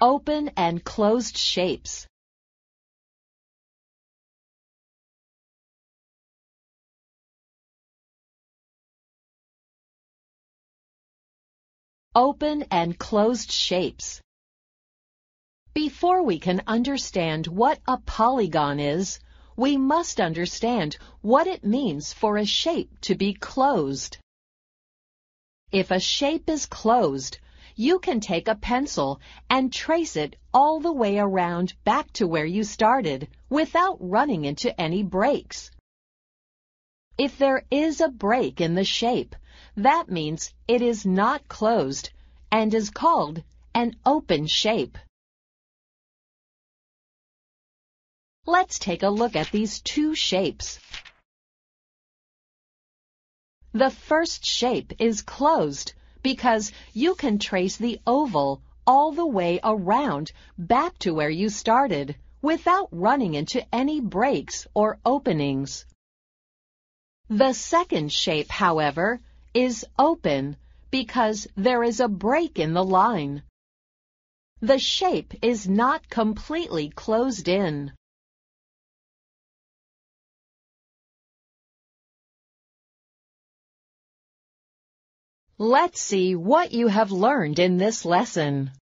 Open and closed shapes. Open and closed shapes. Before we can understand what a polygon is, we must understand what it means for a shape to be closed. If a shape is closed, you can take a pencil and trace it all the way around back to where you started without running into any breaks. If there is a break in the shape, that means it is not closed and is called an open shape. Let's take a look at these two shapes. The first shape is closed because you can trace the oval all the way around back to where you started without running into any breaks or openings. The second shape, however, is open because there is a break in the line. The shape is not completely closed in. Let's see what you have learned in this lesson.